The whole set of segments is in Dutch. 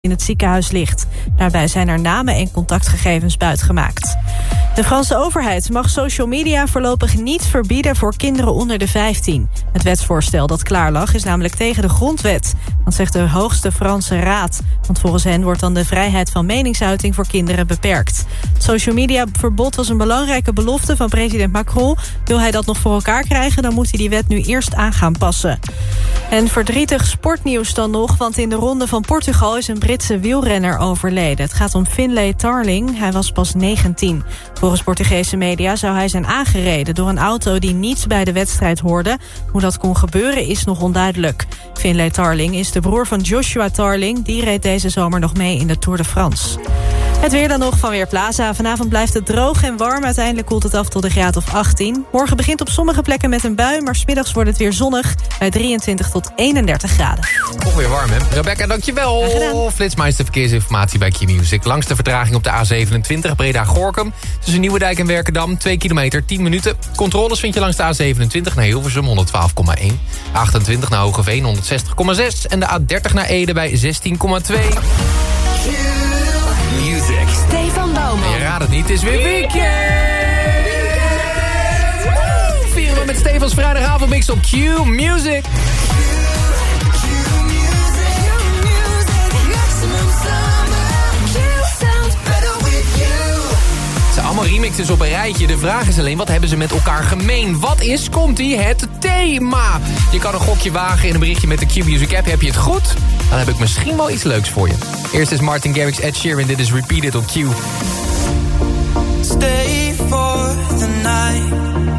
in het ziekenhuis ligt. Daarbij zijn er namen en contactgegevens buitgemaakt. De Franse overheid mag social media voorlopig niet verbieden voor kinderen onder de 15. Het wetsvoorstel dat klaar lag is namelijk tegen de grondwet. Dat zegt de hoogste Franse raad. Want volgens hen wordt dan de vrijheid van meningsuiting voor kinderen beperkt. Het social media verbod was een belangrijke belofte van president Macron. Wil hij dat nog voor elkaar krijgen, dan moet hij die wet nu eerst aan gaan passen. En verdrietig sportnieuws dan nog, want in de ronde van Portugal is een Britse wielrenner overleden. Het gaat om Finlay Tarling, hij was pas 19. Volgens Portugese media zou hij zijn aangereden door een auto die niet bij de wedstrijd hoorde. Hoe dat kon gebeuren is nog onduidelijk. Finlay Tarling is de broer van Joshua Tarling. Die reed deze zomer nog mee in de Tour de France. Het weer dan nog van Weerplaza. Vanavond blijft het droog en warm. Uiteindelijk koelt het af tot een graad of 18. Morgen begint op sommige plekken met een bui, maar 's middags wordt het weer zonnig bij 23 tot 31 graden. Toch weer warm, hè? Rebecca, dankjewel. Flitsmeister verkeersinformatie bij Q-Music. Langs de vertraging op de A27 Breda-Gorkum. Tussen Nieuwedijk en Werkendam, 2 kilometer, 10 minuten. Controles vind je langs de A27 naar Hilversum, 112,1. A28 naar Hogeveen, 160,6. En de A30 naar Ede bij 16,2. Music. Stefan Bouwman. En je raadt het niet, het is weer weekend! Vieren we met Stefans vrijdagavondmix op Q-Music. Het zijn allemaal remixes op een rijtje. De vraag is alleen, wat hebben ze met elkaar gemeen? Wat is, komt-ie, het thema? Je kan een gokje wagen in een berichtje met de Q-Music app. Heb je het goed? Dan heb ik misschien wel iets leuks voor je. Eerst is Martin Garrix, Ed Sheeran. Dit is Repeated op Q. Stay for the night.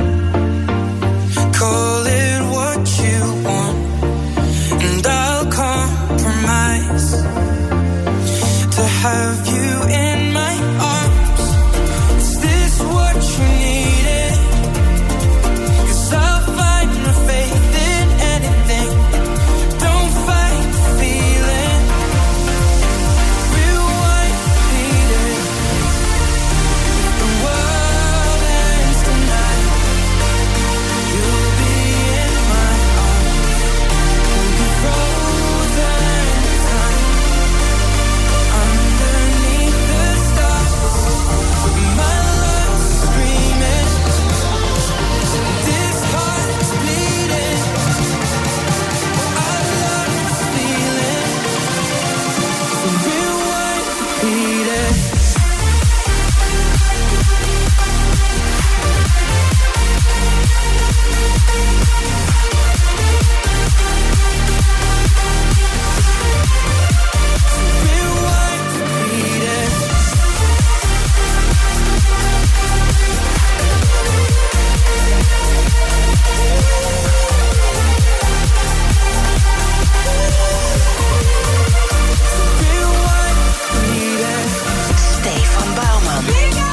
Call it what you want. And I'll compromise to have you in my arms. Is this what you needed? 'Cause I'll find my faith in anything. Don't fight the feeling. Rewind, repeat it. The world ends tonight. You'll be in my arms. We'll be frozen in time. Underneath the stars, my love's screaming. This heart's bleeding. Our love's feeling. So rewind, repeat it. Rewind, repeat it. Rewind, repeat it. Stefan Bouwman.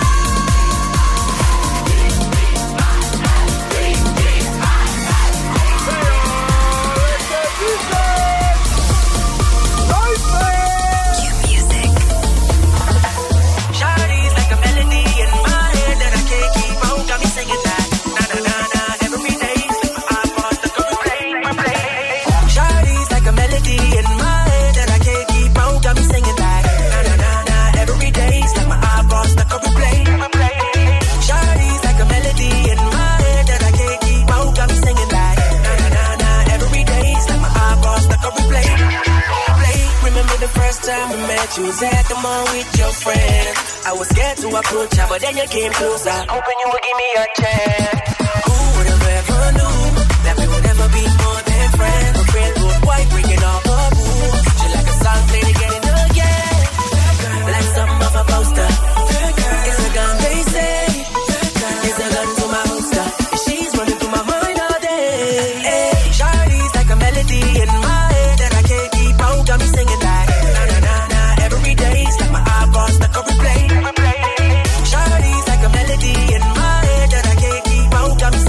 Q-Music. Shawty's like a melody in my head that I can't keep out. Got me singing that na na na na every day. Slip my iPod, stuck on replay. Shawty's like a melody in my head that I can't keep out. Got me singing that na na na na every day. Slip my iPod, stuck on replay. Shawty's like a melody in my head that I can't keep out. Got me singing that na na na na every day. Slip my iPod, stuck on replay. Remember the first time we met, you was at the mall with your friend. I was scared to approach her, but then you came closer, hoping you would give me a chance. Who would have ever knew that we would ever be more than friends? A friend good white, breaking all the rules. She like a song played again and again, like something off a poster. It's a gun, they say. It's a gun to my holster. She's running through my mind all day. Hey, Shawty's like a melody in my head that I can't keep out. Got me singing that na na na na every day. It's like my iPod stuck on replay. Shawty's like a melody in my head that I can't keep out. Got me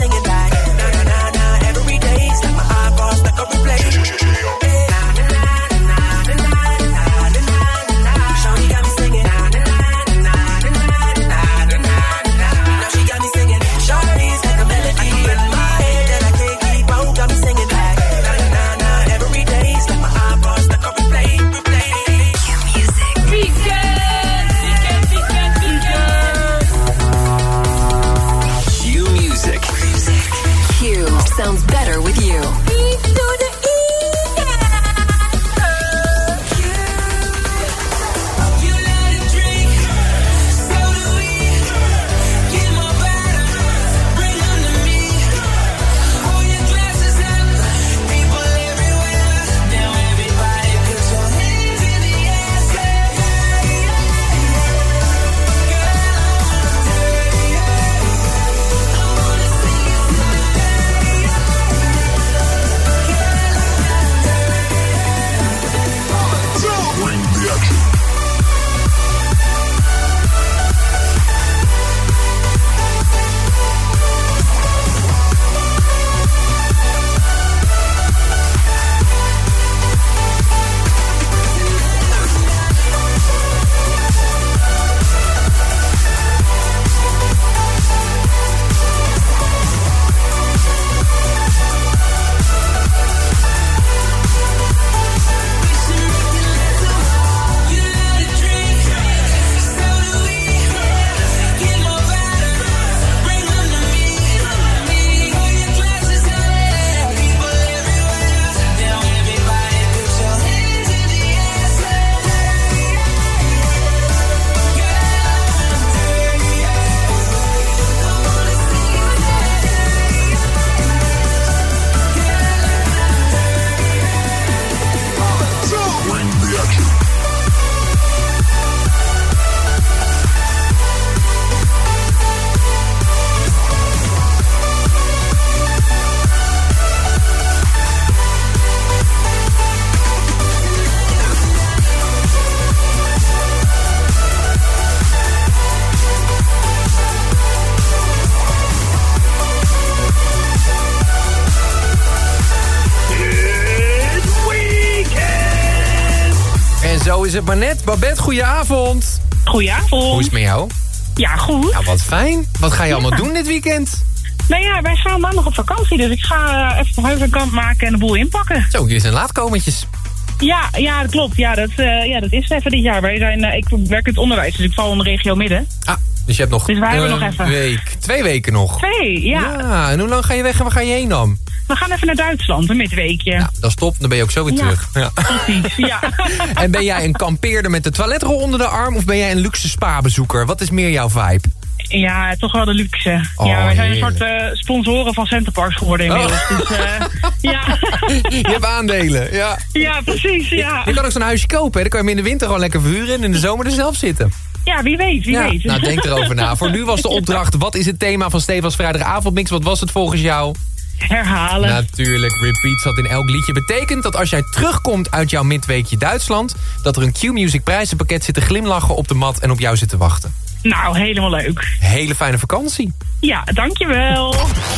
En zo is het maar net. Babette, goedenavond. Goedenavond. Hoe is het met jou? Ja, goed. Ja, wat fijn. Wat ga je allemaal doen dit weekend? Nou ja, wij gaan maandag op vakantie, dus ik ga even de huis aan kant maken en de boel inpakken. Zo, jullie zijn laatkomertjes. Ja, dat klopt. Ja, dat is even dit jaar. Ik werk in het onderwijs, dus ik val in de regio midden. Ah, dus je hebt nog Dus wij hebben nog even. week. 2 weken nog. 2, ja. Ja, en hoe lang ga je weg en waar ga je heen dan? We gaan even naar Duitsland, een midweekje. Ja, dat is top. Dan ben je ook zo weer terug. Ja. Precies, ja. En ben jij een kampeerder met de toiletrol onder de arm of ben jij een luxe spa-bezoeker? Wat is meer jouw vibe? Ja, toch wel de luxe. Oh, ja, wij zijn heerlijk. een soort sponsoren van Centerparks geworden inmiddels. Dus, ja. Je hebt aandelen, ja. Ja, precies, ja. Je kan ook zo'n huisje kopen, hè? Dan kan je hem in de winter gewoon lekker verhuren en in de zomer er zelf zitten. Ja, wie weet, wie weet. Nou, denk erover na. Voor nu was de opdracht, wat is het thema van Stefans Vrijdagavondmix? Wat was het volgens jou? Herhalen. Natuurlijk, repeats wat in elk liedje betekent dat als jij terugkomt uit jouw midweekje Duitsland, dat er een Q-Music prijzenpakket zit te glimlachen op de mat en op jou zit te wachten. Nou, helemaal leuk. Hele fijne vakantie. Ja, dankjewel.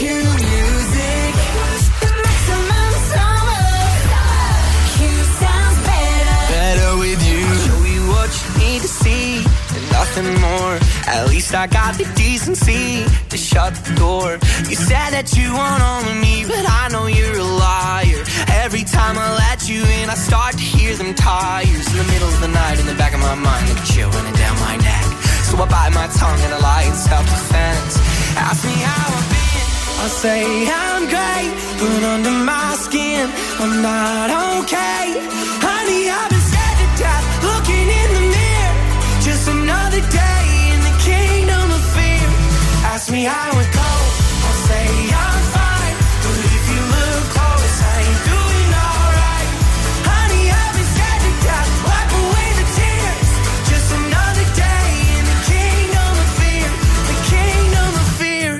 Better with you. Show you what you need to see and nothing more. At least I got the decency to shut the door. You said that you want all of me, but I know you're a liar. Every time I let you in, I start to hear them tires. In the middle of the night, in the back of my mind, like a chill running down my neck. So I bite my tongue and I lie in self-defense. Ask me how I've been, I say I'm great, but under my skin, I'm not okay. Honey, I've been scared to death, looking in the mirror. Just another day in the kingdom of fear. Ask me how it goes, I'll say I'm fine. But if you look close, I ain't doing alright. Honey, I've been scared to death, wipe away the tears. Just another day in the kingdom of fear. The kingdom of fear.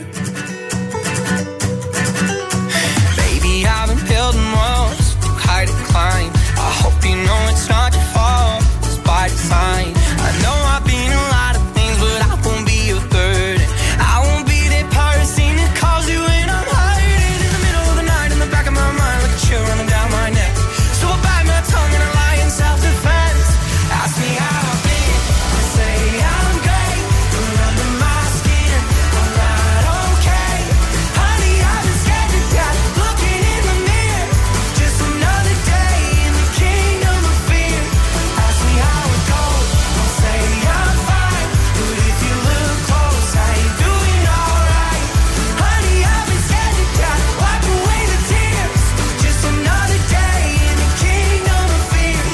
Baby, I've been building walls, too high to climb. I hope you know it's not your fault, it's by design. I know I've been a lot of things, but I won't be a burden. I won't be that person that calls you when I'm hurting. In the middle of the night, in the back of my mind, like a chill running down my neck. So I bite my tongue and I lie in self-defense. Ask me how I've been, I say I'm great, but under my skin, I'm not okay. Honey, I've been scared to death, looking in the mirror. Just another day in the kingdom of fear. Ask me how it goes, I'll say I'm fine. But if you look close, I ain't doing alright. Honey, I've been scared to death, wipe away the tears. Just another day in the kingdom of fear.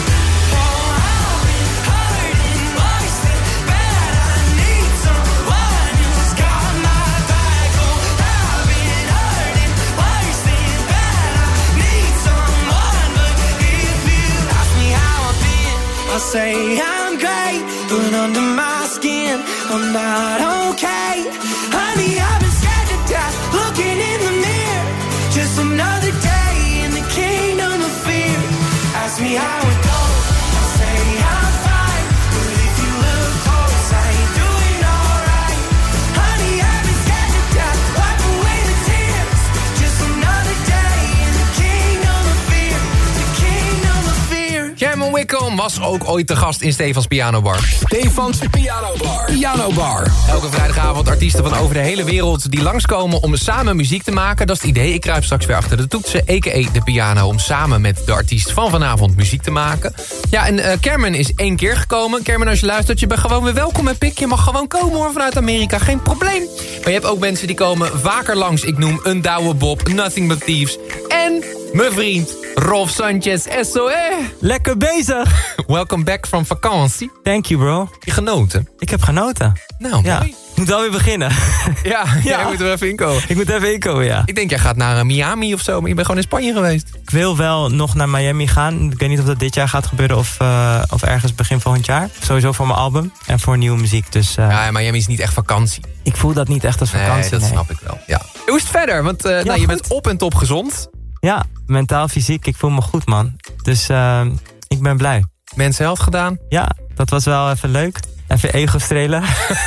Oh, I've been hurting, wasting, bad. I need someone who's got my back. Oh, I've been hurting, wasting, bad. I need someone, but if you ask me how I've been, I'll say I'm great, but under my skin, I'm not okay. Honey, I've been scared to death, looking in the mirror. Just another day in the kingdom of fear. Ask me how it goes, I'll say I'm fine. But if you look close, I ain't doing alright. Honey, I've been scared to death, wipe away the tears. Just another day in the kingdom of fear. The kingdom of fear. Cameron Wickham was ook ooit te gast in Stefans Pianobar. Stefans Pianobar. Pianobar. Elke vrijdagavond artiesten van over de hele wereld die langskomen om samen muziek te maken. Dat is het idee. Ik kruip straks weer achter de toetsen, a.k.a. de piano, om samen met de artiest van vanavond muziek te maken. Ja, en Cameron is 1 keer gekomen. Cameron, als je luistert, je bent gewoon weer welkom met Pik. Je mag gewoon komen hoor, vanuit Amerika, geen probleem. Maar je hebt ook mensen die komen vaker langs. Ik noem een Douwe Bob, Nothing But Thieves en mijn vriend Rolf Sanchez, SOE. Lekker bezig. Welcome back from vakantie. Thank you, bro. Je genoten? Ik heb genoten. Nou, Ja. mooi. Ik moet wel weer beginnen. Ja, jij moet er even inkomen. Ik moet even inkomen, ja. Ik denk, jij gaat naar Miami of zo, maar je bent gewoon in Spanje geweest. Ik wil wel nog naar Miami gaan. Ik weet niet of dat dit jaar gaat gebeuren of ergens begin volgend jaar. Sowieso voor mijn album en voor nieuwe muziek. Dus Ja, Miami is niet echt vakantie. ik voel dat niet echt als vakantie. Nee, dat snap ik wel. Ja. Hoe is het verder? Want je goed. bent op en top gezond. Ja, mentaal, fysiek. Ik voel me goed, man. Dus ik ben blij. Mensen helft gedaan. Ja, dat was wel even leuk. Even ego strelen.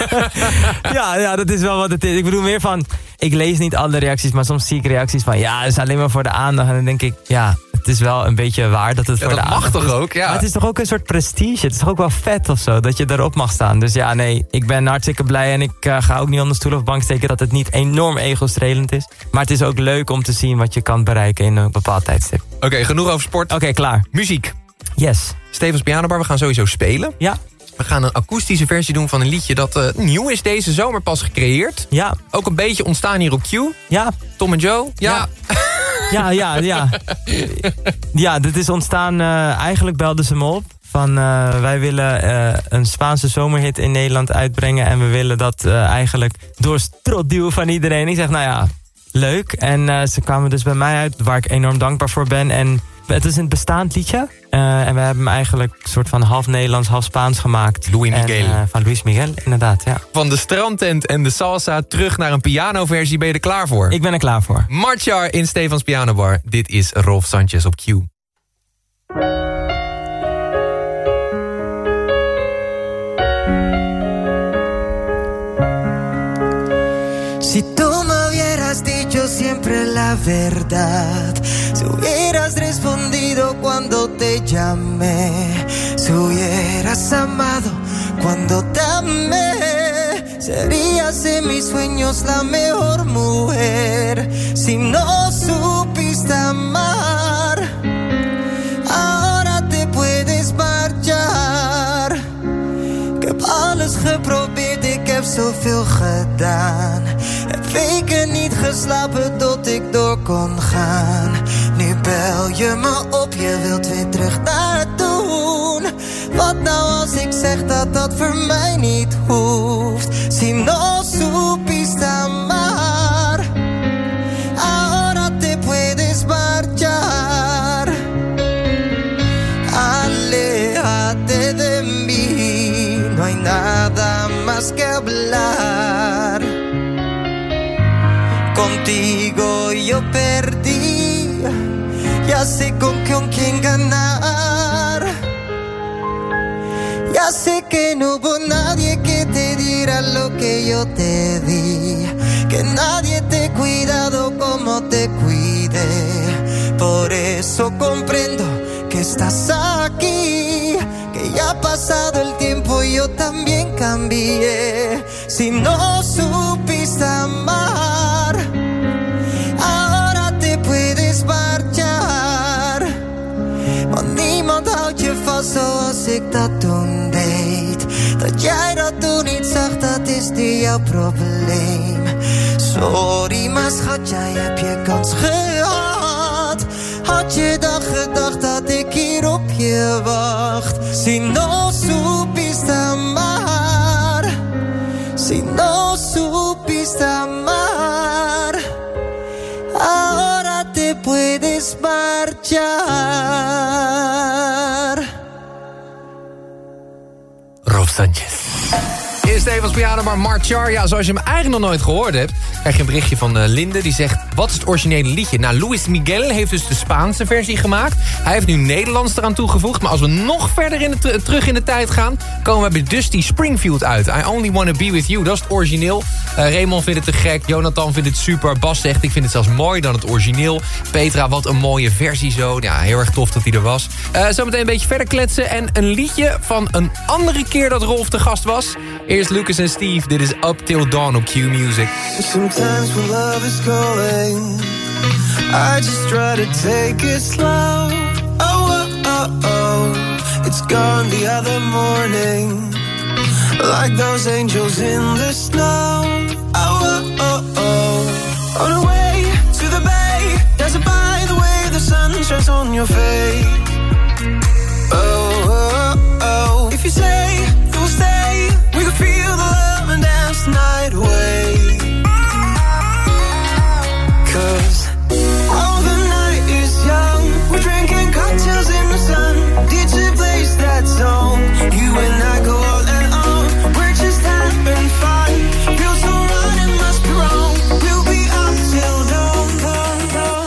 ja, dat is wel wat het is. Ik bedoel meer van, ik lees niet alle reacties, maar soms zie ik reacties van, ja, het is alleen maar voor de aandacht. En dan denk ik, ja, het is wel een beetje waar dat het voor de dat aandacht mag toch is. ook, ja. Maar het is toch ook een soort prestige. Het is toch ook wel vet of zo, dat je erop mag staan. Dus ja, nee, ik ben hartstikke blij. En ik ga ook niet onder stoel of bank steken dat het niet enorm ego-strelend is. Maar het is ook leuk om te zien wat je kan bereiken in een bepaald tijdstip. Oké, genoeg over sport. Oké, klaar. Muziek. Yes. Stevens Pianobar, we gaan sowieso spelen. Ja. We gaan een akoestische versie doen van een liedje dat nieuw is deze zomer pas gecreëerd. Ja. Ook een beetje ontstaan hier op Q. Ja. Tom en Joe. Ja. Ja, dit is ontstaan, eigenlijk belden ze me op. Van, wij willen een Spaanse zomerhit in Nederland uitbrengen. En we willen dat eigenlijk door strot duwen van iedereen. Ik zeg, nou ja, leuk. En ze kwamen dus bij mij uit, waar ik enorm dankbaar voor ben. En het is een bestaand liedje. En we hebben hem eigenlijk een soort van half Nederlands, half Spaans gemaakt. Luis Miguel. Van Luis Miguel, inderdaad, ja. Van de strandtent en de salsa terug naar een pianoversie. Ben je er klaar voor? Ik ben er klaar voor. Marchar in Stevens Pianobar. Dit is Rolf Sanchez op Q. Si tú me hubieras dicho siempre la verdad, si hubieras respondido cuando te llamé, si hubieras amado cuando te amé, serías en mis sueños la mejor mujer. Si no supiste amar, ahora te puedes marchar. Ik heb alles geprobeerd, ik heb zoveel gedaan. Heb weken niet geslapen tot ik door kon gaan. Nu bel je me op, je wilt weer terug naar toen. Wat nou als ik zeg dat dat voor mij niet hoeft? Si no supiste amar, ahora te puedes marchar. Aléjate de mí, no hay nada más que hablar. Contigo yo perdí, ya sé con quién ganar. Ya sé que no hubo nadie que te diera lo que yo te di, que nadie te ha cuidado como te cuidé. Por eso comprendo que estás aquí, que ya ha pasado el tiempo y yo también cambié. Si no supiste amar, ahora te puedes marchar. Want niemand houdt je vast zoals ik dat toen deed. Dat jij dat toen niet zag, dat is nu jouw probleem. Sorry, maar schat, jij hebt je kans gehad. Had je dan gedacht dat ik hier op je wacht? Si no supiste amar, si no supiste amar, ahora te puedes marchar. Rolf Sanchez. Eerst even als Pianobar Marchar. Ja, zoals je hem eigenlijk nog nooit gehoord hebt, krijg je een berichtje van Linde. Die zegt, wat is het originele liedje? Nou, Luis Miguel heeft dus de Spaanse versie gemaakt. Hij heeft nu Nederlands eraan toegevoegd. Maar als we nog verder terug in de tijd gaan, komen we bij Dusty Springfield uit. I Only Wanna Be With You, dat is het origineel. Raymond vindt het te gek, Jonathan vindt het super. Bas zegt, ik vind het zelfs mooier dan het origineel. Petra, wat een mooie versie zo. Ja, heel erg tof dat hij er was. Zometeen een beetje verder kletsen. En een liedje van een andere keer dat Rolf te gast was. Eerst Lucas en Steve, dit is Up Till Dawn op Q Music. Sometimes when love is calling, I just try to take it slow. Oh, oh, oh, oh, it's gone the other morning, like those angels in the snow. Oh, oh, oh, oh, on the way to the bay, there's a by the way the sun shines on your face. Oh, oh, oh, if you say you'll stay, we can feel the love and dance the night away. 'Cause all the night is young, we're drinking cocktails in the sun. DJ plays that song, you and I go all and on. We're just having fun, feels so right, it must be wrong. We'll be up till dawn, dawn, dawn.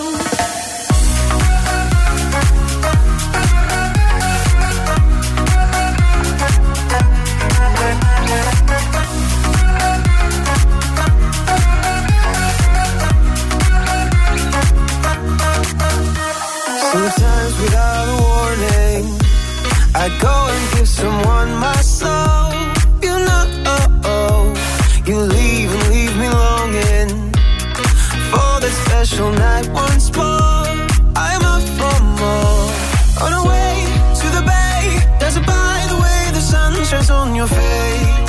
give someone my soul, you know, you leave and leave me longing for that special night once more. I'm up for more. On our way to the bay, there's a by the way the sun shines on your face.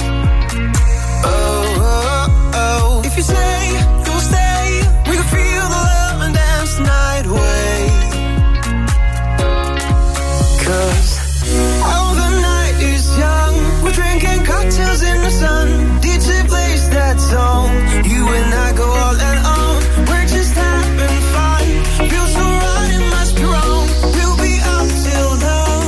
Oh, if you say you'll stay, we can feel the love and dance the night away. 'Cause the night is young, we're drinking cocktails in the sun. DJ plays that song, you and I go all and on. We're just having fun, feels so right, it must be wrong. We'll be up till dawn.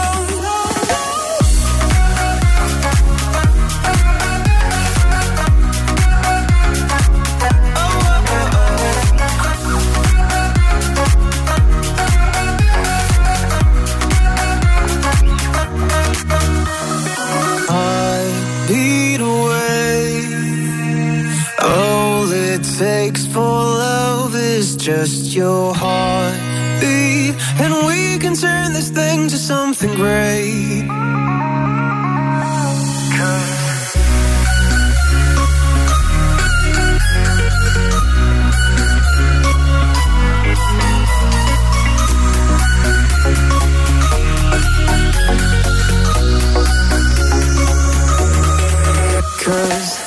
Takes for love is just your heartbeat, and we can turn this thing to something great. Cause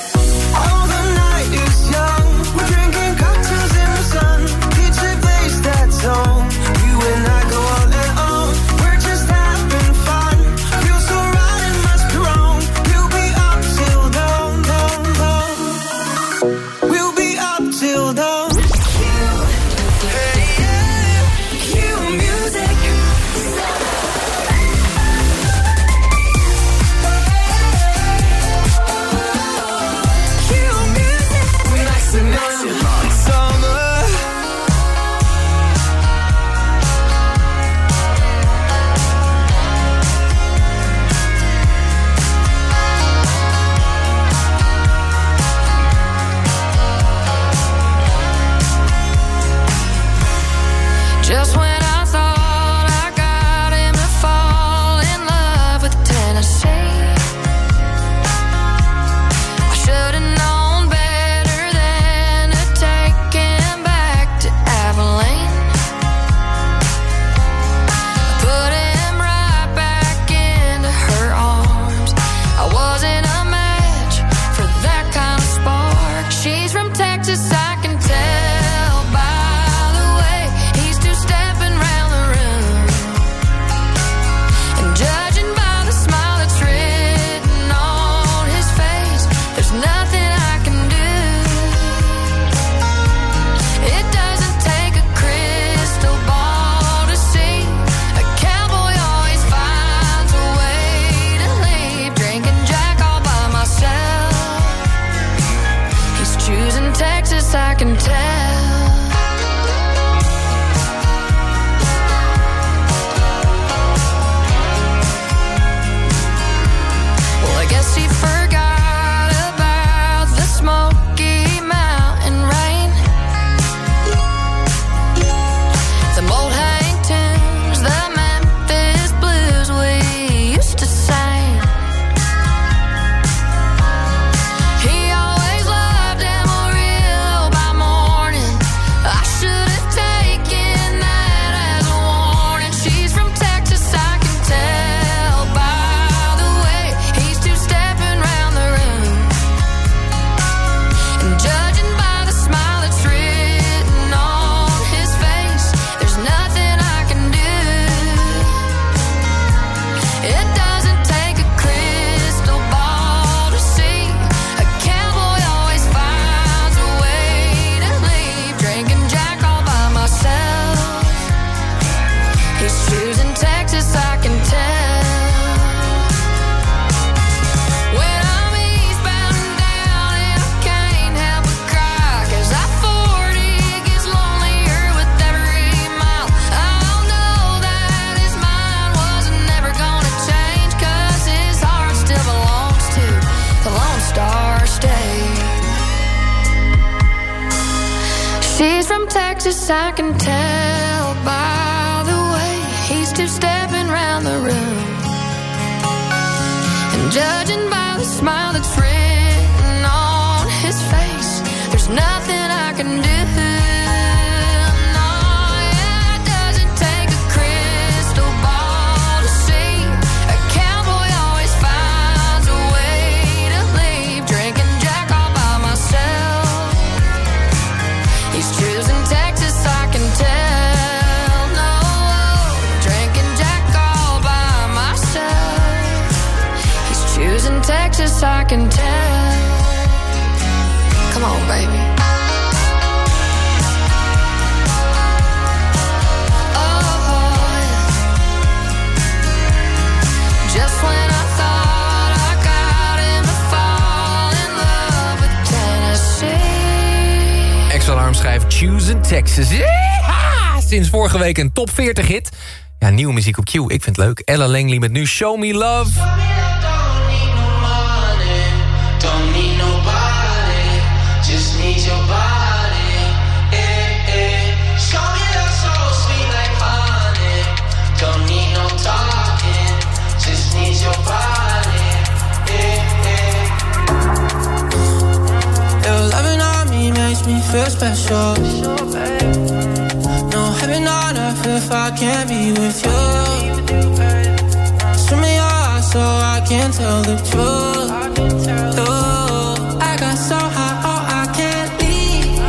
Texas, I can tell by the way he's two-stepping round the room. Judging by the smile that's written on his face, there's nothing I can do. No, yeah, it doesn't take a crystal ball to see. A cowboy always finds a way to leave. Drinking Jack all by myself. He's choosing Texas, I can tell. No, drinking Jack all by myself. He's choosing Texas, I can tell. Come on, baby. Just when I thought I got him to fall in love with Tennessee. Ex-Alarm schrijft Choosing Texas. Yeeha! Sinds vorige week een top 40 hit. Ja, nieuwe muziek op Q. Ik vind het leuk. Ella Langley met nu Show Me Love. Makes me feel special. No heaven on earth if I can't be with you. Swim in your eyes so I can tell the truth. Oh, I got so high, oh I can't leave.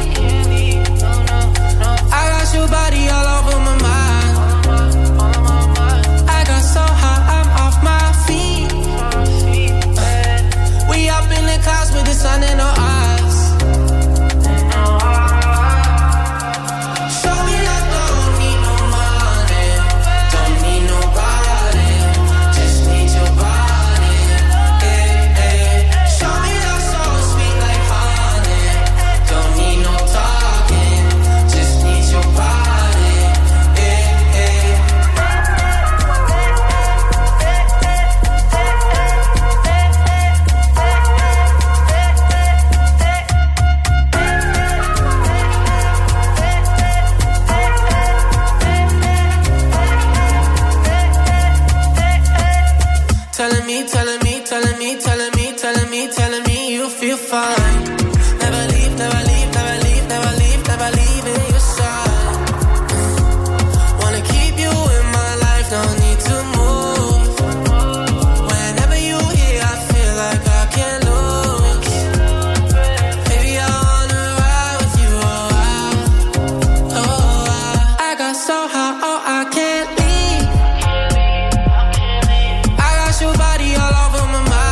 I got your body all over my mind. I got so high, I'm off my feet. We up in the clouds with the sun in our eyes. Telling me you feel fine. Never leave, never leave, never leave, never leave, never leave in your side. Wanna keep you in my life, no need to move. Whenever you're here, I feel like I can't lose. Baby, I wanna ride with you, I got so high, oh I can't leave. I got your body all over my mind.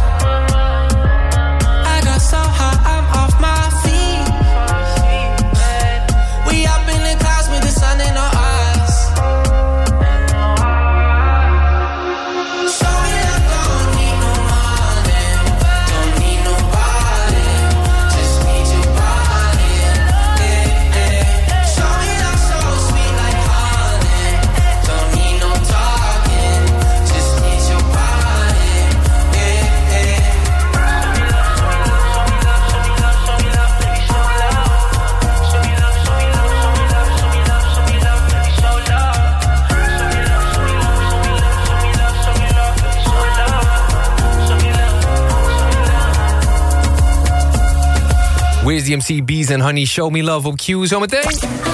Wiz DMC, Bees en Honey, Show Me Love op Q. Zometeen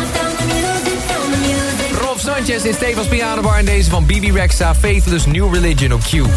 Rolf Sanchez in Stefans Pianobar en deze van Bibi Rexha, Faithless New Religion op Q. De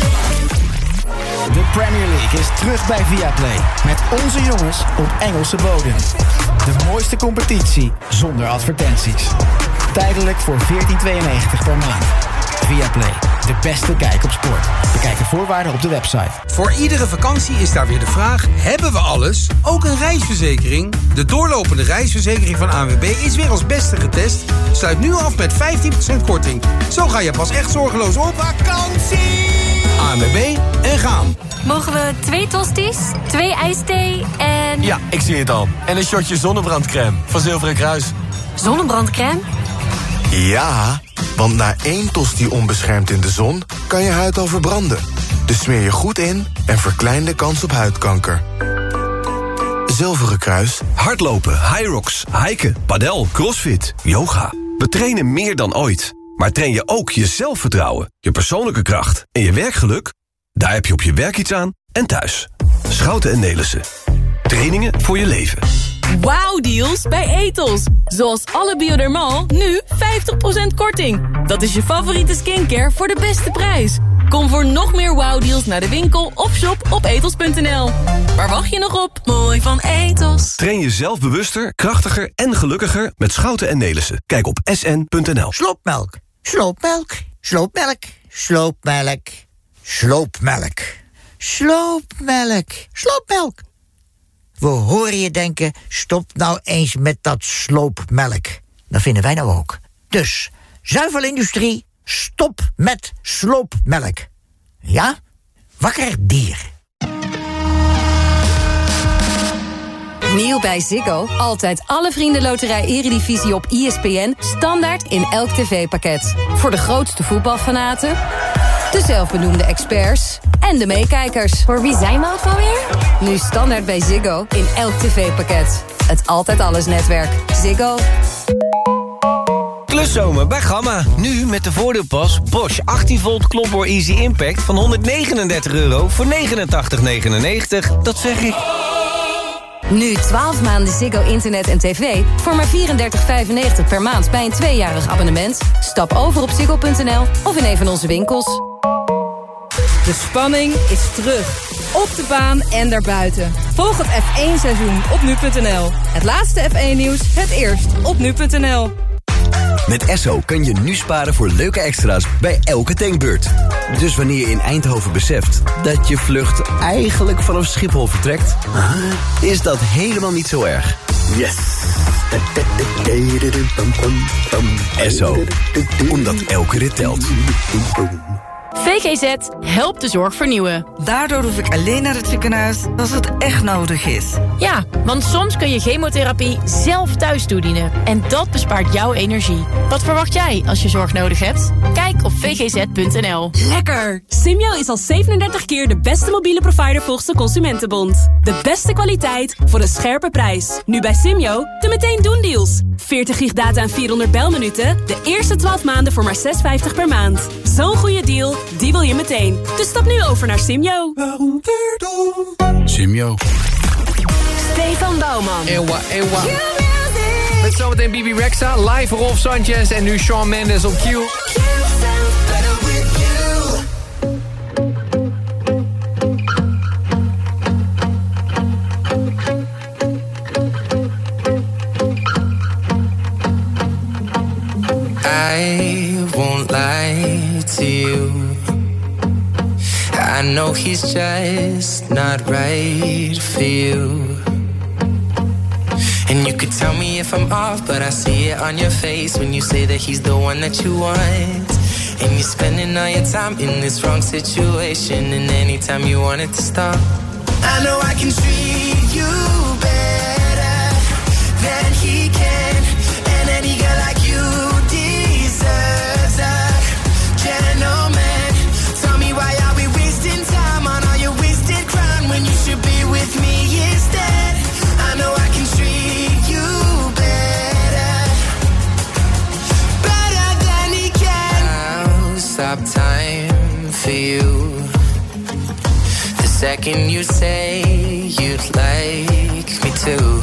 Premier League is terug bij Viaplay. Met onze jongens op Engelse bodem. De mooiste competitie zonder advertenties. Tijdelijk voor €14,92 per maand. Viaplay, de beste kijk op sport. Bekijk de voorwaarden op de website. Voor iedere vakantie is daar weer de vraag: hebben we alles? Ook een reisverzekering? De doorlopende reisverzekering van ANWB is weer als beste getest. Sluit nu af met 15% korting. Zo ga je pas echt zorgeloos op vakantie. ANWB en gaan. Mogen we 2 tosties, 2 ijsthee en... Ja, ik zie het al. En een shotje zonnebrandcrème van Zilveren Kruis. Zonnebrandcrème? Ja, want na 1 tosti onbeschermd in de zon kan je huid al verbranden. Dus smeer je goed in en verklein de kans op huidkanker. Zilveren Kruis. Hardlopen, Hyrox, hiken, padel, crossfit, yoga. We trainen meer dan ooit. Maar train je ook je zelfvertrouwen, je persoonlijke kracht en je werkgeluk? Daar heb je op je werk iets aan en thuis. Schouten en Nelissen. Trainingen voor je leven. Wauw-deals bij Ethos. Zoals alle Biodermal, nu 50% korting. Dat is je favoriete skincare voor de beste prijs. Kom voor nog meer wauw-deals naar de winkel of shop op ethos.nl. Waar wacht je nog op? Mooi van Ethos. Train jezelf bewuster, krachtiger en gelukkiger met Schouten en Nelissen. Kijk op sn.nl. Sloopmelk, sloopmelk, sloopmelk, sloopmelk, sloopmelk, sloopmelk, sloopmelk. We horen je denken, stop nou eens met dat sloopmelk. Dat vinden wij nou ook. Dus, zuivelindustrie, stop met sloopmelk. Ja? Wakker dier. Nieuw bij Ziggo. Altijd alle Vriendenloterij Eredivisie op ESPN. Standaard in elk tv-pakket. Voor de grootste voetbalfanaten, de zelfbenoemde experts en de meekijkers. Voor wie zijn we ook alweer? Nu standaard bij Ziggo in elk tv-pakket. Het Altijd Alles netwerk. Ziggo. Kluszomer bij Gamma. Nu met de voordeelpas Bosch 18 volt Klopboor Easy Impact van €139 voor €89,99. Dat zeg ik. Nu 12 maanden Ziggo internet en tv voor maar €34,95 per maand bij een 2-jarig abonnement. Stap over op ziggo.nl of in een van onze winkels. De spanning is terug. Op de baan en daarbuiten. Volg het F1-seizoen op nu.nl. Het laatste F1-nieuws, het eerst op nu.nl. Met Esso kan je nu sparen voor leuke extra's bij elke tankbeurt. Dus wanneer je in Eindhoven beseft dat je vlucht eigenlijk vanaf Schiphol vertrekt, is dat helemaal niet zo erg. Yes! Esso, omdat elke rit telt. VGZ helpt de zorg vernieuwen. Daardoor hoef ik alleen naar het ziekenhuis als het echt nodig is. Ja, want soms kun je chemotherapie zelf thuis toedienen. En dat bespaart jouw energie. Wat verwacht jij als je zorg nodig hebt? Kijk op vgz.nl. Lekker! Simyo is al 37 keer de beste mobiele provider volgens de Consumentenbond. De beste kwaliteit voor een scherpe prijs. Nu bij Simyo de meteen doen deals. 40 gig data en 400 belminuten. De eerste 12 maanden voor maar €6,50 per maand. Zo'n goede deal, die wil je meteen. Dus stap nu over naar Simyo. Simyo. Stefan Bouwman. Ewa. Met zometeen Bibi Rexha, live Rolf Sanchez en nu Shawn Mendes op Q. I won't lie to you. I know he's just not right for you. And you could tell me if I'm off, but I see it on your face when you say that he's the one that you want. And you're spending all your time in this wrong situation, and anytime you want it to stop, I know I can treat you better than he can. And any girl like you deserves a gentleman. Tell me why are we wasting time on all your wasted crime when you should be with me instead. I know I can treat you better than he can. I'll stop time for you the second you say you'd like me to.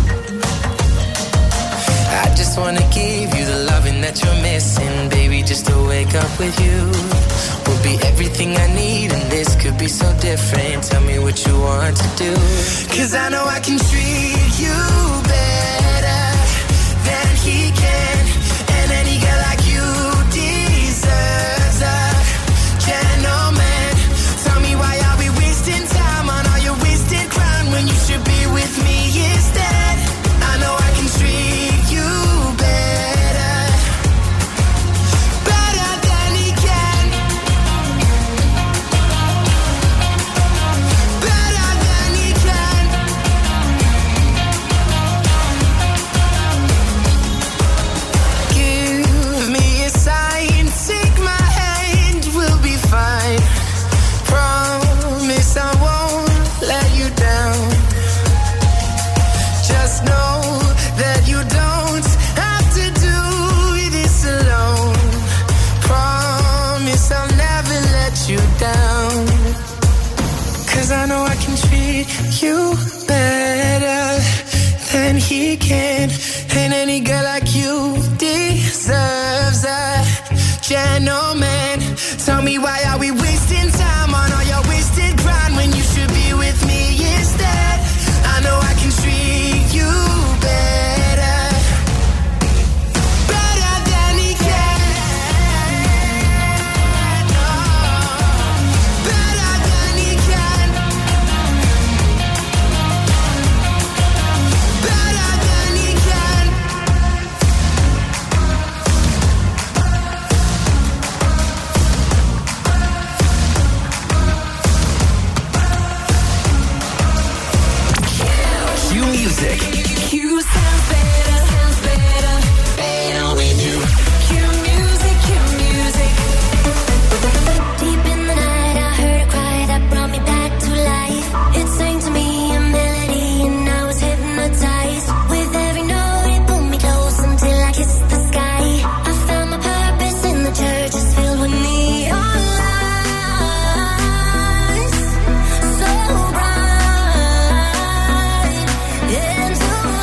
I just wanna give you the loving that you're missing, baby, just to wake up with you will be everything I need, and this could be so different. Tell me what you want to do, 'cause I know I can treat you better than he can. And any girl like you deserves a gentleman. Tell me why are we wasting time on all your wasted crime when you should be with me instead. I know I can treat you better than he can. Better than he can. you better than he can. And any girl like you deserves a gentleman. Tell me, why are we wasting time on all your wasted grind when you should be with me instead? I know I can treat you better, better than he can. Better than he can. Better than he can. Q Music. Q sounds better with you. Q music, Q music. Deep in the night, I heard a cry that brought me back to life. It sang to me a melody, and I was hypnotized. With every note, it pulled me close until I kissed the sky. I found my purpose in the church, it's filled with neon lights, so bright. And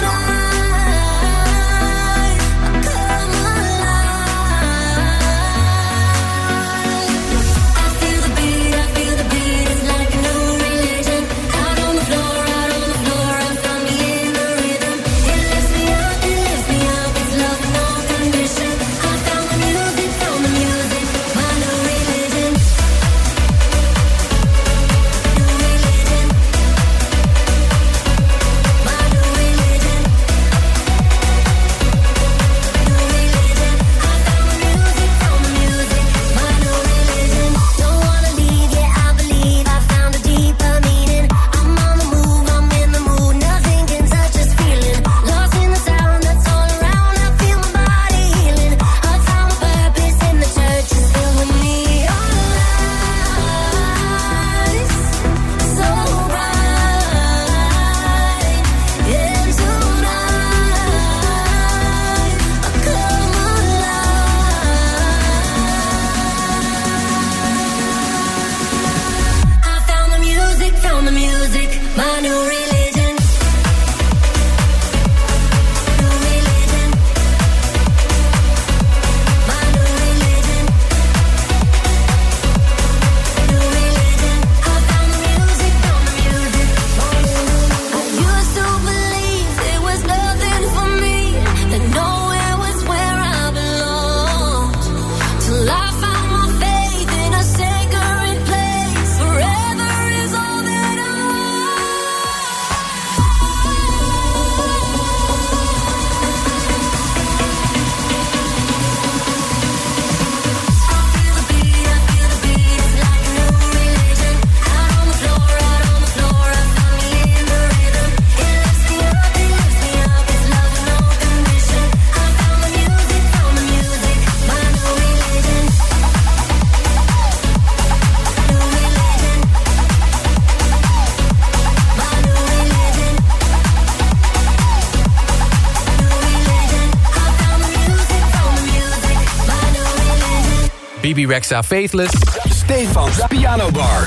BB Rexha, Faithless. Stefans Piano Bar.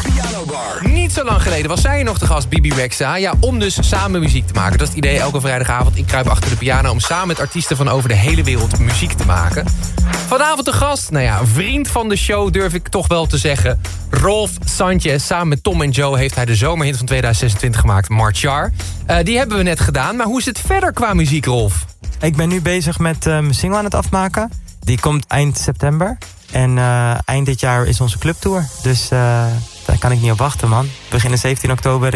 Niet zo lang geleden was zij nog de gast, BB Rexha. Ja, om dus samen muziek te maken. Dat is het idee elke vrijdagavond. Ik kruip achter de piano om samen met artiesten van over de hele wereld muziek te maken. Vanavond de gast, nou ja, vriend van de show durf ik toch wel te zeggen. Rolf Sanchez, samen met Tom en Joe heeft hij de zomerhit van 2026 gemaakt, Marchar. Die hebben we net gedaan, maar hoe is het verder qua muziek, Rolf? Ik ben nu bezig met mijn single aan het afmaken. Die komt eind september. En eind dit jaar is onze clubtour. Dus daar kan ik niet op wachten, man. We beginnen 17 oktober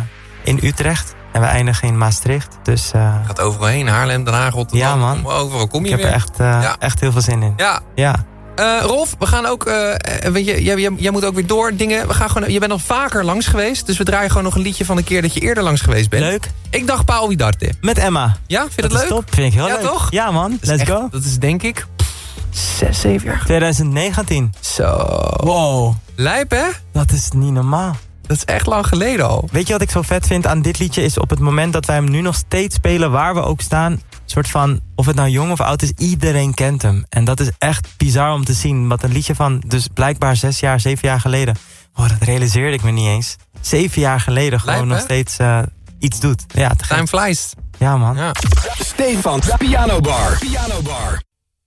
in Utrecht. En we eindigen in Maastricht. Dus, gaat overal heen, Haarlem, Den Haag, Rotterdam. Ja, man. Overal kom je ik heb er echt heel veel zin in. Ja. Rolf, we gaan ook... weet je, jij moet ook weer door dingen. We gaan gewoon, je bent al vaker langs geweest. Dus we draaien gewoon nog een liedje van een keer dat je eerder langs geweest bent. Leuk. Ik dacht Paul Widarte. Met Emma. Ja, vind je dat leuk? Top. Vind ik heel leuk. Ja, toch? Ja, man. Let's go. Dat is denk ik 6, 7 jaar. 2019. Zo. Wow. Lijp, hè? Dat is niet normaal. Dat is echt lang geleden al. Weet je wat ik zo vet vind aan dit liedje? Is op het moment dat wij hem nu nog steeds spelen, waar we ook staan, soort van, of het nou jong of oud is, iedereen kent hem. En dat is echt bizar om te zien. Wat een liedje van, dus blijkbaar 6 jaar, 7 jaar geleden. Oh, dat realiseerde ik me niet eens. 7 jaar geleden gewoon nog steeds iets doet. Ja, Time flies. Ja, man. Ja. Stefan Piano Bar. Piano Bar.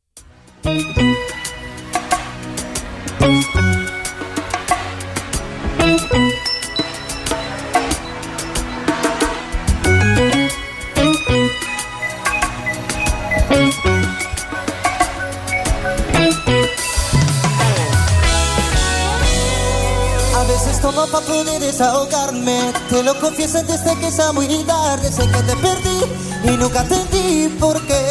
A veces tomo pa' poder desahogarme. Te lo confieso desde que esa muy tarde. Sé que te perdí y nunca entendí por qué.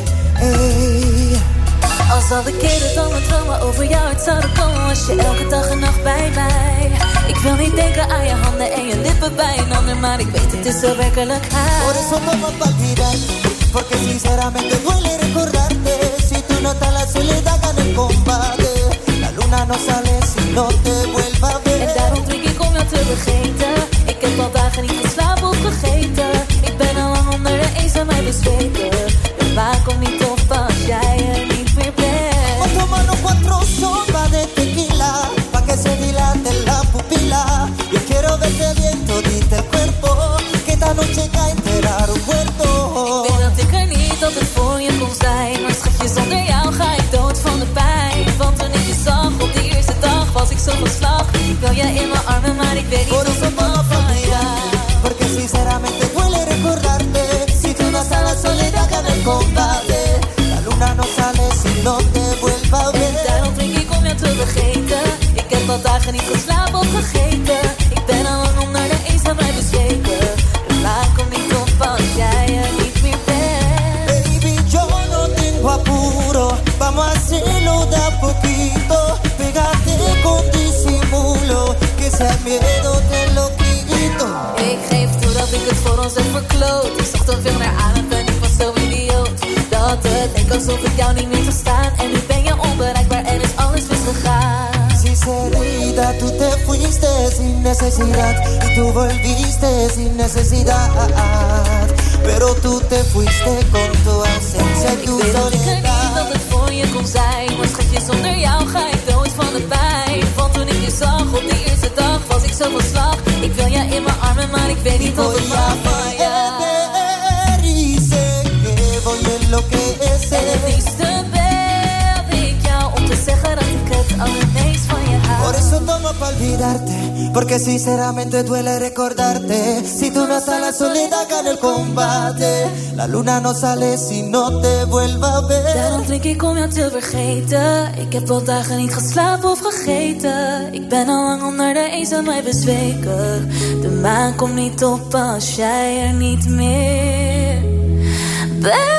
Als alle keren dan mijn dromen over jou uit zouden komen, was je elke dag en nacht bij mij. Ik wil niet denken aan je handen en je lippen bij een ander, maar ik weet het is de werkelijkheid. Por eso tomo pa' olvidar, porque sinceramente duele recordarte. Si tú notas la soledad gana el combate. La luna no sale si no te vuelva a ver. En daarom drink ik om jou te vergeten. Ik heb al dagen niet geslapen of gegeten. Ik ben al lang onder de eenzaamheid bezweken. De maan komt niet op als jij er niet meer bent. Voy tomando 4 sopas de tequila, pa' que se dilate la pupila. Yo quiero verte bien todita el cuerpo, que esta noche ga enterar un huerto. Ik weet dat ik er niet altijd voor je kon zijn, maar schatje, zonder jou ga ik dood van de pijn. Want toen ik je zag op de eerste dag, was ik zo van slag. Ik wil je in mijn armen, maar ik weet niet of het mag van jou. Porque sinceramente duele recordarte. Si tú no estás la soledad gana el combate. La luna no sale si no te vuelva a ver. En daarom drink ik om jou te vergeten. Ik heb al dagen niet geslapen of gegeten. Ik ben al lang onder de eenzaamheid bezweken. De maan komt niet op als jij er niet meer bent. Baby, yo no tengo apuro. Vamos a hacerlo de a poquito. Pégate con disimulo. Que ese miedo te lo quito. Ik geef toe dat ik het voor ons heb verkloot. Ik zag te veel naar adem en ik was zo idioot. Dat het leek alsof ik jou niet meer zou staan. En nu ben je onbereikbaar en is alles misgegaan. Sinceridad, tú te fuiste sin necesidad. Y tú volviste sin necesidad. Pero tú te fuiste con tu ausencia y tu Ik weet dat ik er soledad. niet altijd voor je kon zijn. Maar schatje, zonder jou ga ik dood van de pijn. Want toen ik je zag op de eerste dag, was ik zo van slag. Ik wil je in mijn armen, maar ik weet niet of het mag van jou. Y sé que voy a enloquecer. En het liefste bel ik jou om te zeggen dat ik het allermeest van je hou. Por eso tomo pa' olvidarte, porque sinceramente duele recordarte. Si tú no estás la soledad gana el combate. La luna no sale si no te vuelva a ver. Daarom drink ik om jou te vergeten. Ik heb al dagen niet geslapen of gegeten. Ik ben al lang onder de eenzaamheid bezweken. De maan komt niet op als jij er niet meer bent.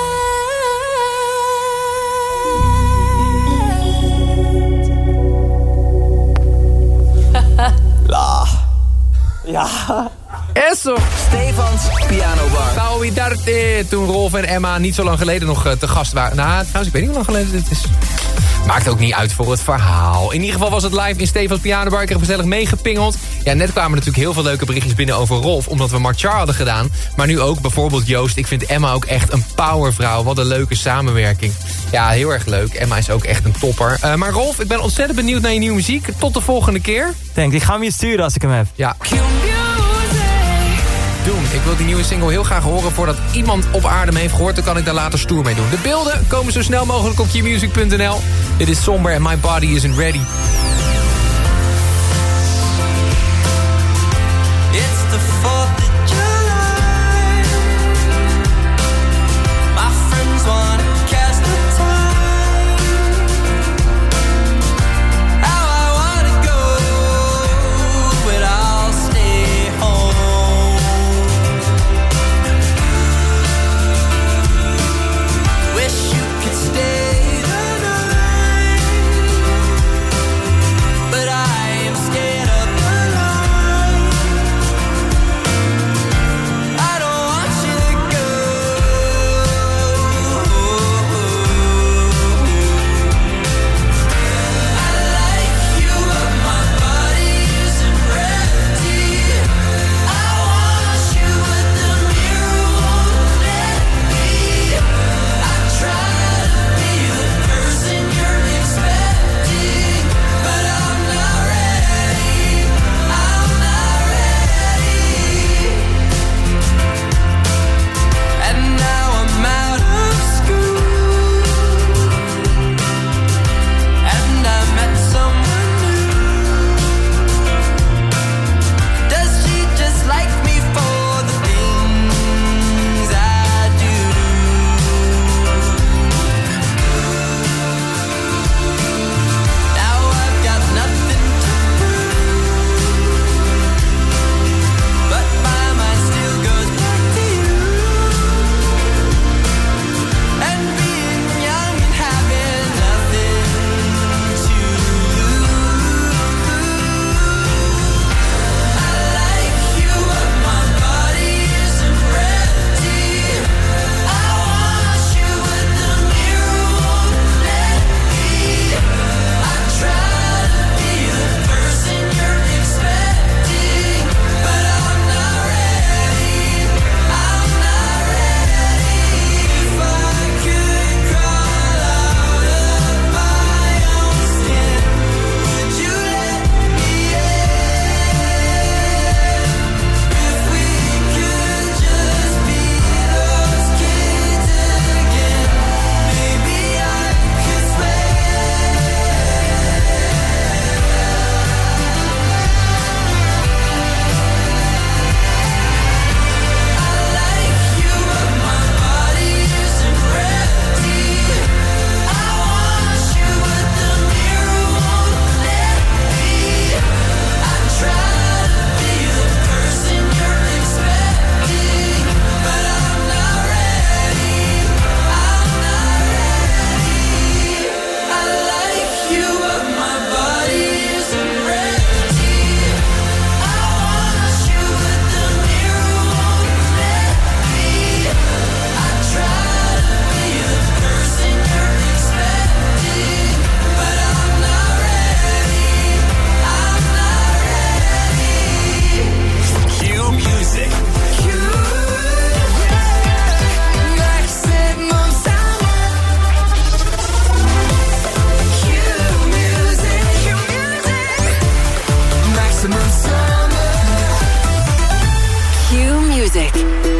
Ja. Eso. Stefans Piano Bar. Taui Darte. Toen Rolf en Emma niet zo lang geleden nog te gast waren. Nou, trouwens, ik weet niet hoe lang geleden dit is. Maakt ook niet uit voor het verhaal. In ieder geval was het live in Stefans Piano Bar. Ik heb gezellig meegepingeld. Ja, net kwamen natuurlijk heel veel leuke berichtjes binnen over Rolf. Omdat we Marchar hadden gedaan. Maar nu ook bijvoorbeeld Joost. Ik vind Emma ook echt een powervrouw. Wat een leuke samenwerking. Ja, heel erg leuk. Emma is ook echt een topper. Maar Rolf, ik ben ontzettend benieuwd naar je nieuwe muziek. Tot de volgende keer. Thanks, ik ga hem je sturen als ik hem heb. Ja. Doen. Ik wil die nieuwe single heel graag horen voordat iemand op aarde me heeft gehoord. Dan kan ik daar later stoer mee doen. De beelden komen zo snel mogelijk op qmusic.nl. Dit is Somber and My Body Isn't Ready. It's the 4th of July. My friends wanna cast the time. How I wanna go, but I'll stay home. Wish you could stay the night. Q-Music.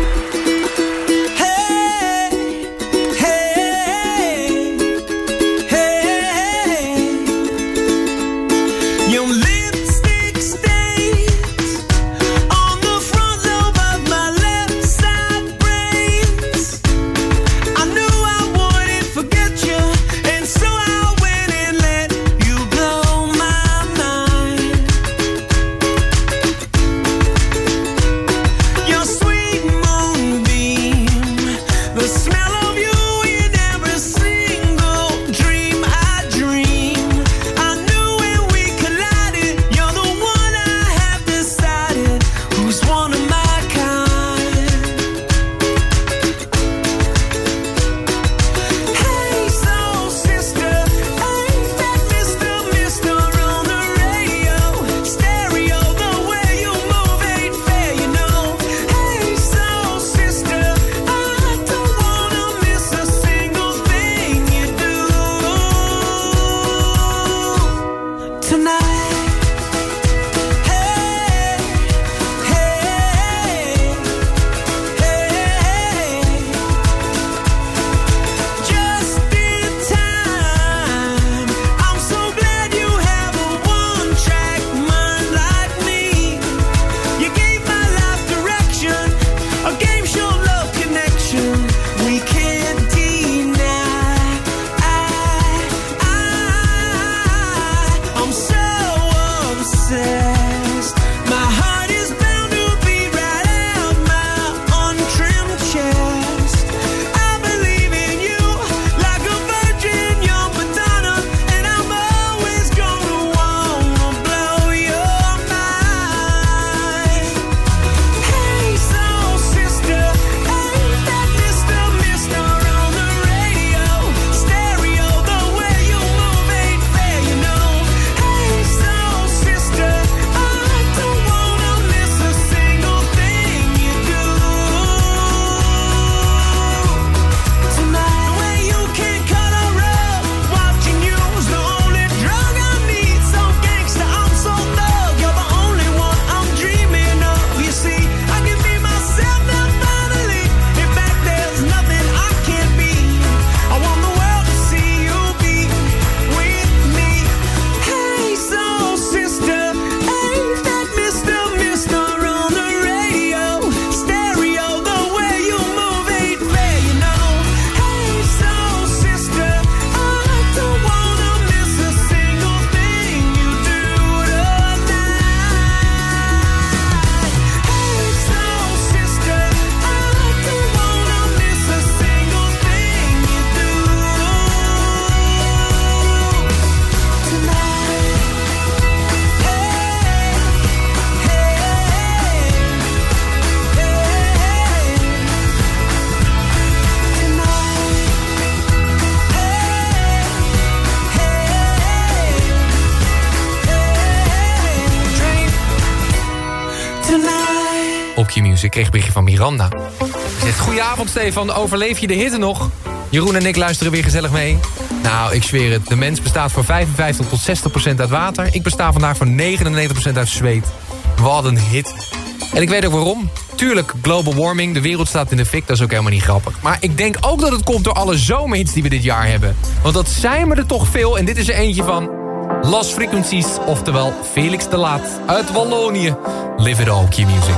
Ik kreeg een berichtje van Miranda. Ze zegt, goedenavond Stefan, overleef je de hitte nog? Jeroen en ik luisteren weer gezellig mee. Nou, ik zweer het, de mens bestaat voor 55 tot 60% uit water. Ik besta vandaag voor 99% uit zweet. Wat een hit. En ik weet ook waarom. Tuurlijk, global warming, de wereld staat in de fik, dat is ook helemaal niet grappig. Maar ik denk ook dat het komt door alle zomerhits die we dit jaar hebben. Want dat zijn er toch veel en dit is er eentje van Lost Frequencies, oftewel Felix de Laat uit Wallonië. Live it all, Q-Music.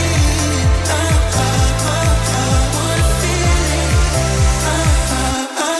I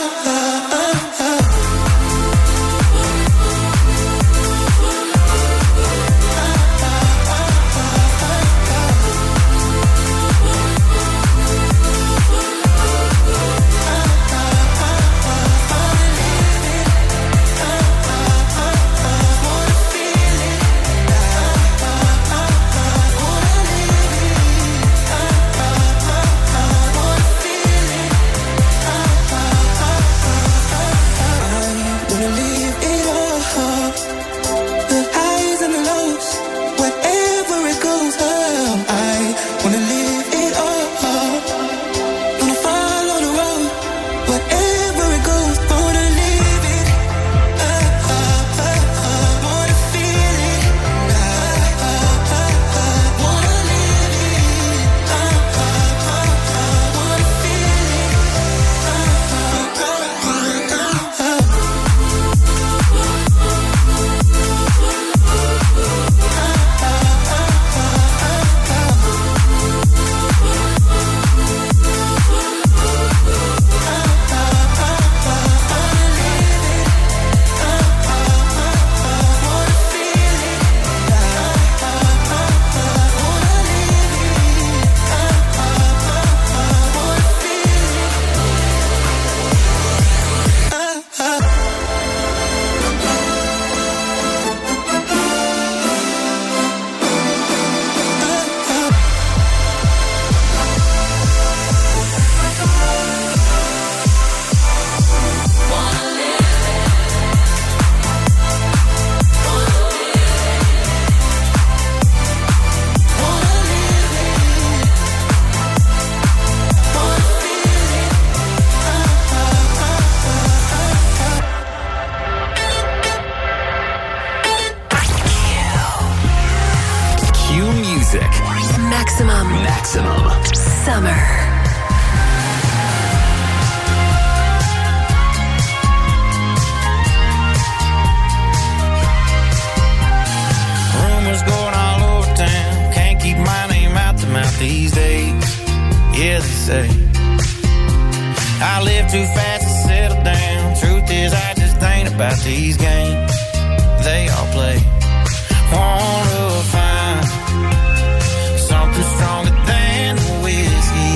I live too fast to settle down. Truth is, I just ain't about these games they all play. Wanna find something stronger than the whiskey.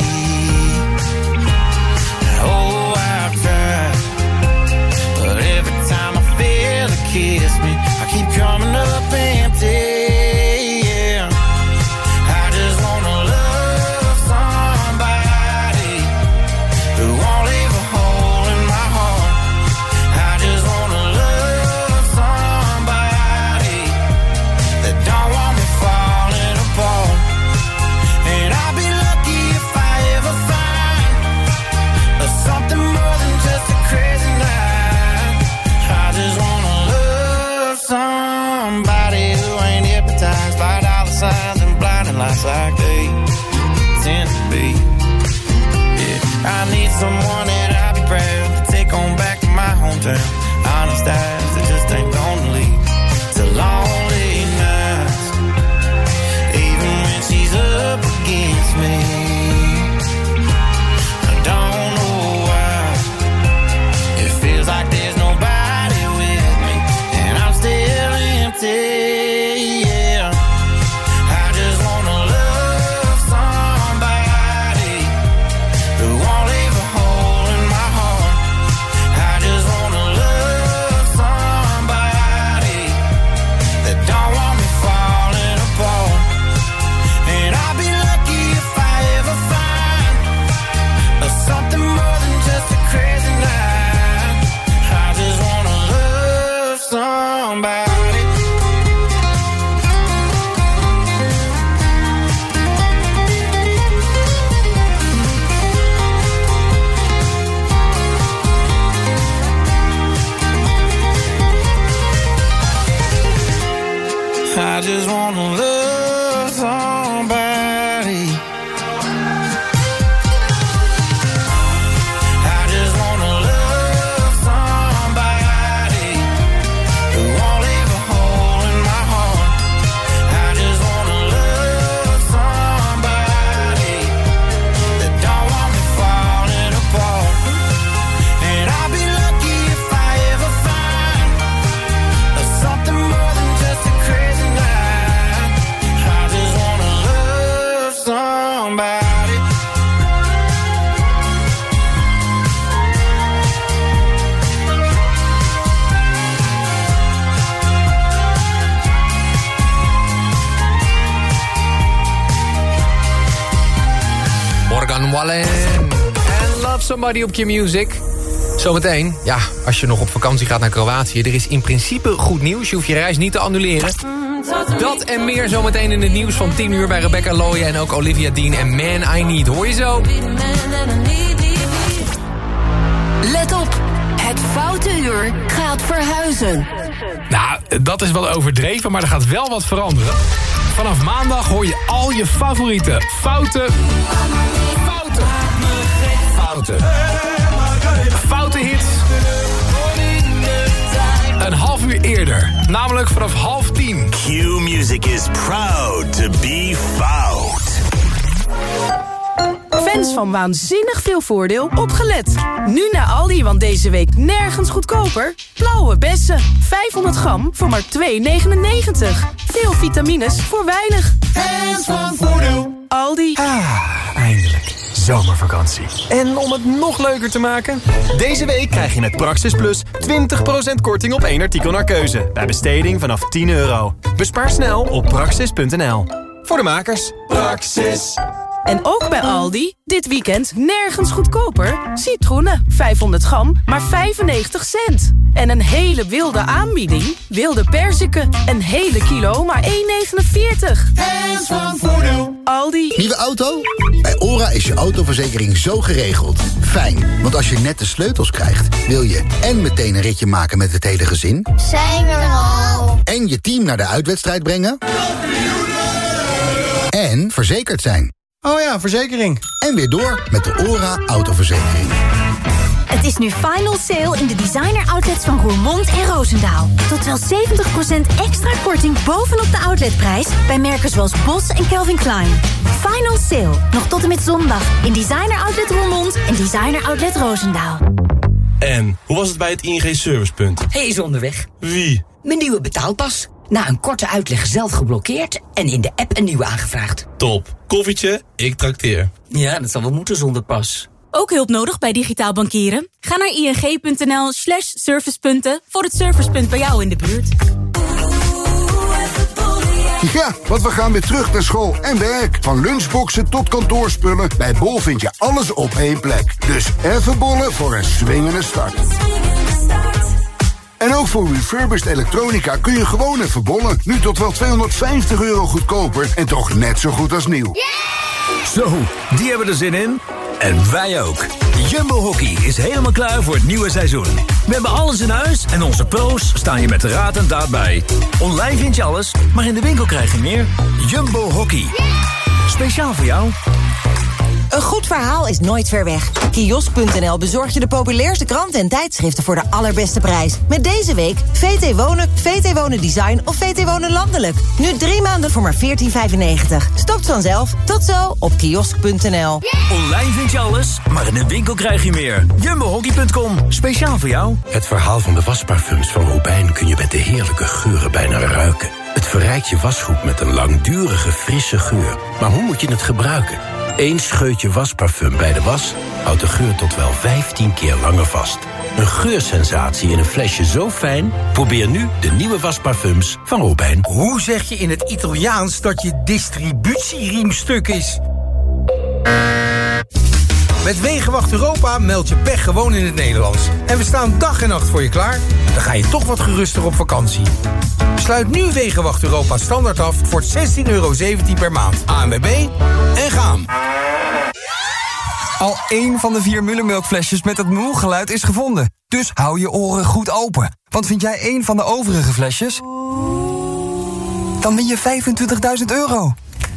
Oh, I've tried, but every time I feel it kiss me, I keep coming up empty. Yeah, I just wanna love somebody who won't leave a hole in my heart. I just wanna love somebody that don't want me falling apart. And I'll be lucky if I ever find something more than just a crazy night. I just wanna love somebody who ain't hypnotized by dollar signs and blinding lights like they tend to be. Yeah, I need someone that I'll be proud to take on back to my hometown. Honest eyes that just ain't gonna lead to lonely nights, even when she's up against me. I don't know why it feels like there's nobody with me, and I'm still empty. Yeah, I just wanna love somebody who won't leave a hole in my heart. I just wanna love somebody that don't want me falling apart. And I'll be lucky if I ever find something more than just a crazy night. I just wanna love somebody. I just wanna love somebody. I just wanna love somebody who won't leave a hole in my heart. I just wanna love somebody that don't want me falling apart. And I'll be lucky if I ever find something more than just a crazy night. I just wanna love somebody. Morgan Wallen en Love Somebody op Q-Music. Zometeen, ja, als je nog op vakantie gaat naar Kroatië... er is in principe goed nieuws, je hoeft je reis niet te annuleren. Dat en meer zometeen in het nieuws van 10 uur... bij Rebecca Loya en ook Olivia Dean en Man I Need. Hoor je zo? Let op, het foute uur gaat verhuizen. Nou, dat is wel overdreven, maar er gaat wel wat veranderen. Vanaf maandag hoor je al je favoriete foute hits een half uur eerder. Namelijk vanaf 9:30. Q-Music is proud to be fout. Fans van waanzinnig veel voordeel, opgelet. Nu naar Aldi, want deze week nergens goedkoper. Blauwe bessen, 500 gram voor maar €2,99. Veel vitamines voor weinig. Fans van voordeel. Aldi. Eindelijk. Zomervakantie. En om het nog leuker te maken... deze week krijg je met Praxis Plus 20% korting op 1 artikel naar keuze. Bij besteding vanaf €10. Bespaar snel op praxis.nl. Voor de makers. Praxis. En ook bij Aldi, dit weekend nergens goedkoper. Citroenen, 500 gram, maar 95 cent. En een hele wilde aanbieding. Wilde perziken, een hele kilo, maar €1,49. Hands van voordeel. Aldi. Nieuwe auto? Bij ORA is je autoverzekering zo geregeld. Fijn, want als je net de sleutels krijgt... wil je en meteen een ritje maken met het hele gezin... Zijn we er al? En je team naar de uitwedstrijd brengen... En verzekerd zijn. Oh ja, verzekering. En weer door met de ORA autoverzekering. Het Het is nu final sale in de designer outlets van Roermond en Roosendaal. Tot wel 70% extra korting bovenop de outletprijs bij merken zoals Bos en Calvin Klein. Final sale, nog tot en met zondag in designer outlet Roermond en designer outlet Roosendaal. En hoe was het bij het ING Servicepunt? Hij is onderweg. Wie? Mijn nieuwe betaalpas. Na een korte uitleg zelf geblokkeerd en in de app een nieuwe aangevraagd. Top. Koffietje, ik trakteer. Ja, dat zal wel moeten zonder pas. Ook hulp nodig bij digitaal bankieren? Ga naar ing.nl/servicepunten voor het servicepunt bij jou in de buurt. Ja, want we gaan weer terug naar school en werk. Van lunchboxen tot kantoorspullen. Bij Bol vind je alles op één plek. Dus even bollen voor een swingende start. En ook voor refurbished elektronica kun je gewoon even bollen. Nu tot wel €250 goedkoper en toch net zo goed als nieuw. Zo, die hebben er zin in. En wij ook. Jumbo Hockey is helemaal klaar voor het nieuwe seizoen. We hebben alles in huis en onze pro's staan je met de raad en daad bij. Online vind je alles, maar in de winkel krijg je meer. Jumbo Hockey. Speciaal voor jou. Een goed verhaal is nooit ver weg. Kiosk.nl bezorgt je de populairste kranten en tijdschriften voor de allerbeste prijs. Met deze week VT Wonen, VT Wonen Design of VT Wonen Landelijk. Nu 3 maanden voor maar €14,95. Stopt vanzelf. Tot zo op kiosk.nl. Online vind je alles, maar in de winkel krijg je meer. Jumbohockey.com, speciaal voor jou. Het verhaal van de wasparfums van Robijn kun je met de heerlijke geuren bijna ruiken. Het verrijkt je wasgoed met een langdurige, frisse geur. Maar hoe moet je het gebruiken? 1 scheutje wasparfum bij de was houdt de geur tot wel 15 keer langer vast. Een geursensatie in een flesje zo fijn? Probeer nu de nieuwe wasparfums van Robijn. Hoe zeg je in het Italiaans dat je distributieriem stuk is? Met Wegenwacht Europa meld je pech gewoon in het Nederlands. En we staan dag en nacht voor je klaar. Dan ga je toch wat geruster op vakantie. Sluit nu Wegenwacht Europa standaard af voor €16,17 per maand. ANWB en gaan. Al 1 van de 4 Mullenmelkflesjes met het moe-geluid is gevonden. Dus hou je oren goed open. Want vind jij 1 van de overige flesjes? Dan win je €25.000.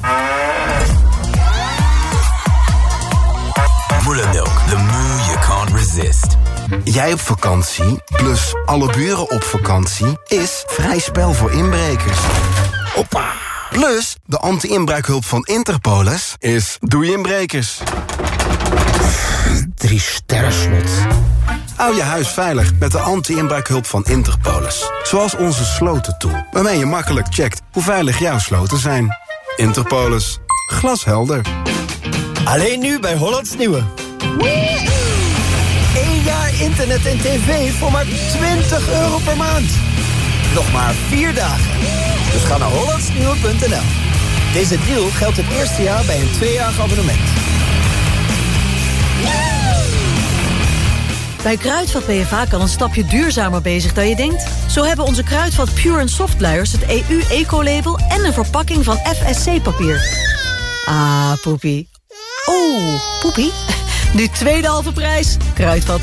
Moelenmelk, the moo you can't resist. Jij op vakantie, plus alle buren op vakantie, is vrij spel voor inbrekers. Hoppa! Plus, de anti-inbraakhulp van Interpolis is doei inbrekers. 3 sterrenslot. Hou je huis veilig met de anti-inbraakhulp van Interpolis. Zoals onze slotentool, waarmee je makkelijk checkt hoe veilig jouw sloten zijn. Interpolis. Glashelder. Alleen nu bij Hollands Nieuwe. 1 jaar internet en tv voor maar €20 per maand. Nog maar 4 dagen. Dus ga naar hollandsnieuwe.nl. Deze deal geldt het eerste jaar bij een 2-jarig abonnement. Bij Kruidvat ben je vaak al een stapje duurzamer bezig dan je denkt. Zo hebben onze Kruidvat Pure & Soft luiers het EU-eco-label en een verpakking van FSC-papier. Ah, poepie. Oh, poepie. Nu tweede halve prijs. Kruidvat